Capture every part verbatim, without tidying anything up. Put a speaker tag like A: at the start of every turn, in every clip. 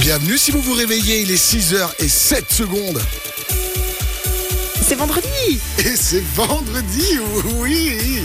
A: Bienvenue si vous vous réveillez, il est six heures et sept secondes.
B: C'est vendredi.
A: Et c'est vendredi, oui.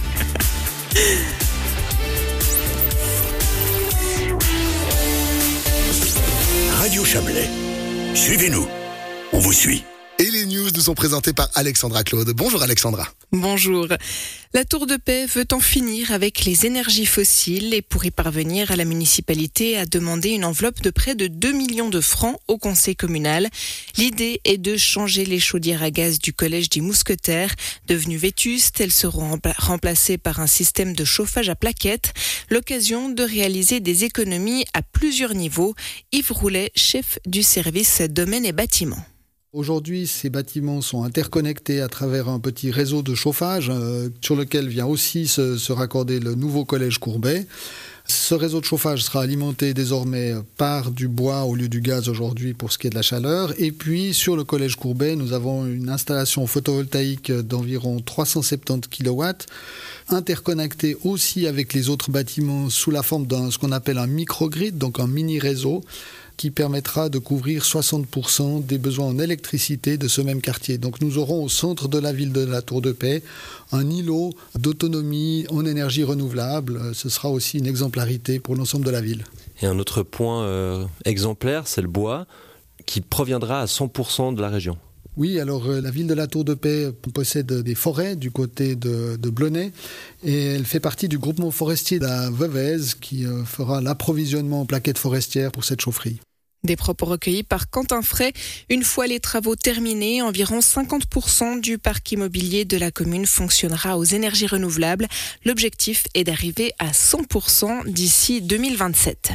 C: Radio Chablais, suivez-nous, on vous suit.
A: Et les news nous sont présentées par Alexandra Claude. Bonjour Alexandra.
B: Bonjour. La Tour de Paix veut en finir avec les énergies fossiles et pour y parvenir, la municipalité a demandé une enveloppe de près de deux millions de francs au conseil communal. L'idée est de changer les chaudières à gaz du collège des Mousquetaires. Devenues vétustes, elles seront remplacées par un système de chauffage à plaquettes. L'occasion de réaliser des économies à plusieurs niveaux. Yves Roulet, chef du service domaine et bâtiments.
D: Aujourd'hui, ces bâtiments sont interconnectés à travers un petit réseau de chauffage euh, sur lequel vient aussi se, se raccorder le nouveau collège Courbet. Ce réseau de chauffage sera alimenté désormais par du bois au lieu du gaz aujourd'hui pour ce qui est de la chaleur. Et puis sur le collège Courbet, nous avons une installation photovoltaïque d'environ trois cent soixante-dix kilowatts, interconnectée aussi avec les autres bâtiments sous la forme d'un ce qu'on appelle un microgrid, donc un mini-réseau, qui permettra de couvrir soixante pour cent des besoins en électricité de ce même quartier. Donc nous aurons au centre de la ville de la Tour de Paix un îlot d'autonomie en énergie renouvelable. Ce sera aussi une exemplarité pour l'ensemble de la ville.
E: Et un autre point euh, exemplaire, c'est le bois qui proviendra à cent pour cent de la région.
D: Oui, alors euh, la ville de la Tour de Paix possède des forêts du côté de, de Blonay et elle fait partie du groupement forestier de la Veuvez qui euh, fera l'approvisionnement en plaquettes forestières pour cette chaufferie.
B: Des propos recueillis par Quentin Fray. Une fois les travaux terminés, environ cinquante pour cent du parc immobilier de la commune fonctionnera aux énergies renouvelables. L'objectif est d'arriver à cent pour cent d'ici deux mille vingt-sept.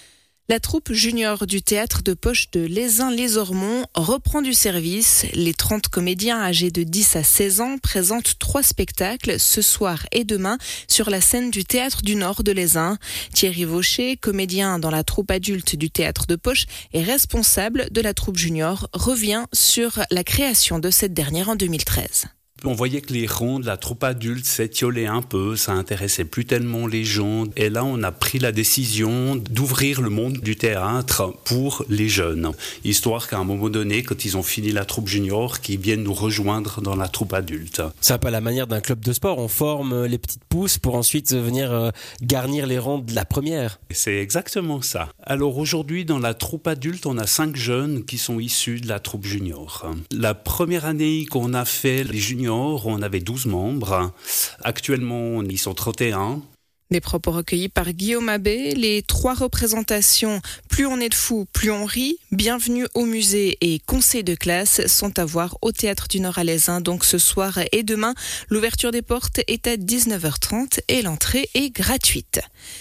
B: La troupe junior du théâtre de poche de Lézin-les-Ormonts reprend du service. Les trente comédiens âgés de dix à seize ans présentent trois spectacles ce soir et demain sur la scène du théâtre du Nord de Lézin. Thierry Vaucher, comédien dans la troupe adulte du théâtre de poche et responsable de la troupe junior, revient sur la création de cette dernière en deux mille treize.
F: On voyait que les ronds de la troupe adulte s'étiolaient un peu, ça intéressait plus tellement les gens. Et là, on a pris la décision d'ouvrir le monde du théâtre pour les jeunes. Histoire qu'à un moment donné, quand ils ont fini la troupe junior, qu'ils viennent nous rejoindre dans la troupe adulte.
E: C'est un peu à la manière d'un club de sport. On forme les petites pousses pour ensuite venir garnir les rangs de la première.
F: C'est exactement ça. Alors aujourd'hui, dans la troupe adulte, on a cinq jeunes qui sont issus de la troupe junior. La première année qu'on a fait les juniors, on avait douze membres. Actuellement, ils sont trente et un.
B: Des propos recueillis par Guillaume Abbé. Les trois représentations « Plus on est de fous, plus on rit »,« Bienvenue au musée » et « Conseil de classe » sont à voir au Théâtre du Nord à Lézin. Donc ce soir et demain, l'ouverture des portes est à dix-neuf heures trente et l'entrée est gratuite.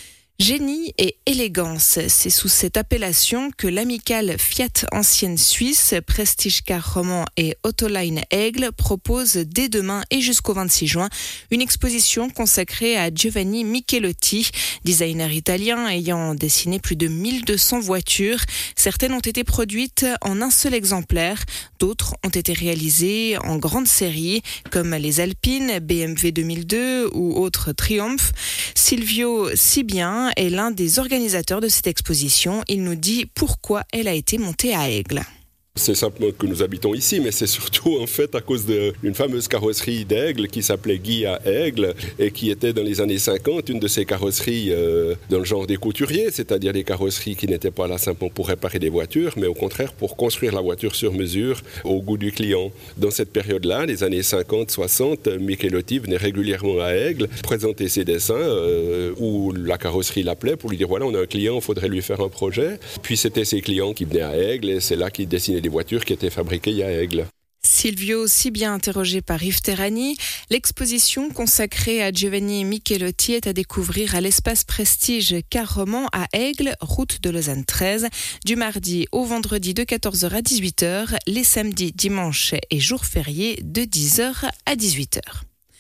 B: Génie et élégance, c'est sous cette appellation que l'amicale Fiat Ancienne Suisse, Prestige Car Roman et Autoline Aigle propose dès demain et jusqu'au vingt-six juin une exposition consacrée à Giovanni Michelotti, designer italien ayant dessiné plus de mille deux cents voitures. Certaines ont été produites en un seul exemplaire, d'autres ont été réalisées en grande série, comme les Alpines, B M W deux mille deux ou autres Triumph. Silvio Sibien est l'un des organisateurs de cette exposition. Il nous dit pourquoi elle a été montée à Aigle.
G: C'est simplement que nous habitons ici, mais c'est surtout en fait à cause d'une fameuse carrosserie d'Aigle qui s'appelait Guy à Aigle et qui était dans les années cinquante une de ces carrosseries euh, dans le genre des couturiers, c'est-à-dire des carrosseries qui n'étaient pas là simplement pour réparer des voitures, mais au contraire pour construire la voiture sur mesure au goût du client. Dans cette période-là, les années cinquante soixante, Michelotti venait régulièrement à Aigle présenter ses dessins euh, où la carrosserie l'appelait pour lui dire voilà, on a un client, il faudrait lui faire un projet. Puis c'était ses clients qui venaient à Aigle et c'est là qu'ils dessinaient des voitures qui étaient fabriquées à Aigle.
B: Silvio, si bien interrogé par Yves Terrani, l'exposition consacrée à Giovanni Michelotti est à découvrir à l'espace Prestige Car Roman à Aigle, route de Lausanne treize, du mardi au vendredi de quatorze heures à dix-huit heures, les samedis, dimanches et jours fériés de dix heures à dix-huit heures.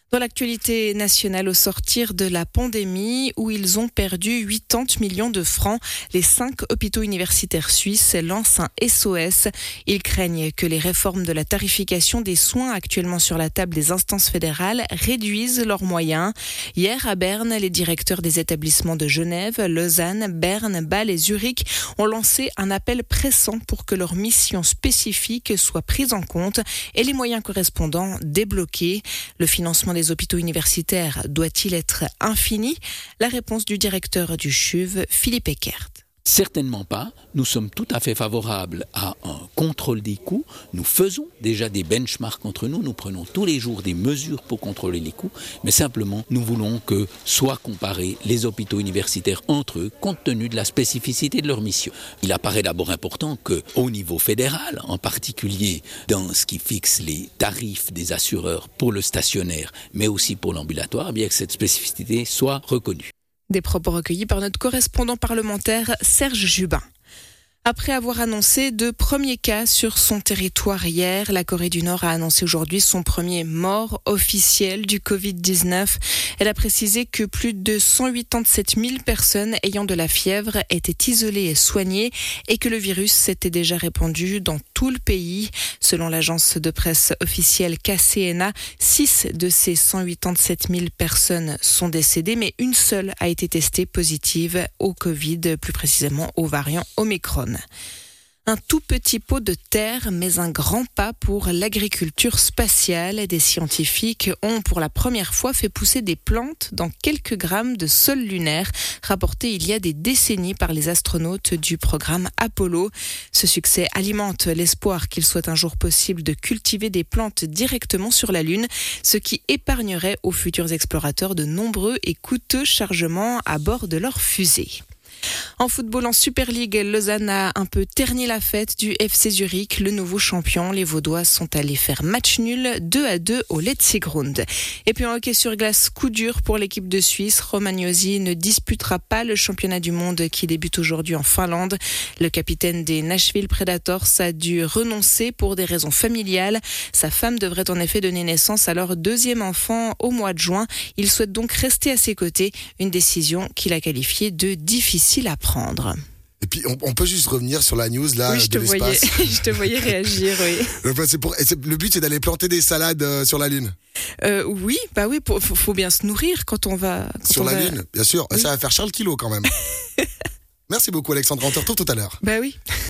B: Dans l'actualité nationale, au sortir de la pandémie, où ils ont perdu quatre-vingts millions de francs, les cinq hôpitaux universitaires suisses lancent un S O S. Ils craignent que les réformes de la tarification des soins actuellement sur la table des instances fédérales réduisent leurs moyens. Hier, à Berne, les directeurs des établissements de Genève, Lausanne, Berne, Bâle et Zurich ont lancé un appel pressant pour que leurs missions spécifiques soient prises en compte et les moyens correspondants débloqués. Le financement des hôpitaux universitaires doit-il être infini ? La réponse du directeur du C H U V, Philippe Eckert.
H: Certainement pas. Nous sommes tout à fait favorables à un contrôle des coûts. Nous faisons déjà des benchmarks entre nous. Nous prenons tous les jours des mesures pour contrôler les coûts. Mais simplement, nous voulons que soient comparés les hôpitaux universitaires entre eux, compte tenu de la spécificité de leur mission. Il apparaît d'abord important qu'au niveau fédéral, en particulier dans ce qui fixe les tarifs des assureurs pour le stationnaire, mais aussi pour l'ambulatoire, bien que cette spécificité soit reconnue.
B: Des propos recueillis par notre correspondant parlementaire Serge Jubin. Après avoir annoncé de premiers cas sur son territoire hier, la Corée du Nord a annoncé aujourd'hui son premier mort officiel du covid dix-neuf. Elle a précisé que plus de cent quatre-vingt-dix-sept mille personnes ayant de la fièvre étaient isolées et soignées et que le virus s'était déjà répandu dans tout le pays. Selon l'agence de presse officielle K C N A, six de ces cent quatre-vingt-dix-sept mille personnes sont décédées, mais une seule a été testée positive au Covid, plus précisément au variant Omicron. Un tout petit pot de terre, mais un grand pas pour l'agriculture spatiale. Des scientifiques ont pour la première fois fait pousser des plantes dans quelques grammes de sol lunaire, rapporté il y a des décennies par les astronautes du programme Apollo. Ce succès alimente l'espoir qu'il soit un jour possible de cultiver des plantes directement sur la Lune, ce qui épargnerait aux futurs explorateurs de nombreux et coûteux chargements à bord de leurs fusées. En football, en Super League, Lausanne a un peu terni la fête du F C Zurich, le nouveau champion. Les Vaudois sont allés faire match nul deux à deux au Letzigrund. Et puis en hockey sur glace, coup dur pour l'équipe de Suisse. Romagnosi ne disputera pas le championnat du monde qui débute aujourd'hui en Finlande. Le capitaine des Nashville Predators a dû renoncer pour des raisons familiales. Sa femme devrait en effet donner naissance à leur deuxième enfant au mois de juin. Il souhaite donc rester à ses côtés, une décision qu'il a qualifiée de difficile à prendre.
A: Et puis, on, on peut juste revenir sur la news là,
B: oui, je
A: de
B: te
A: l'espace.
B: Voyais, je te voyais réagir, oui.
A: Le, c'est pour, c'est, le but, c'est d'aller planter des salades euh, sur la Lune.
B: Euh, oui, bah oui, faut, faut bien se nourrir quand on va... Quand
A: sur
B: on
A: la
B: va...
A: Lune, bien sûr. Oui. Ça va faire Charles Kilo quand même. Merci beaucoup, Alexandra. On te retrouve tout à l'heure.
B: Bah oui.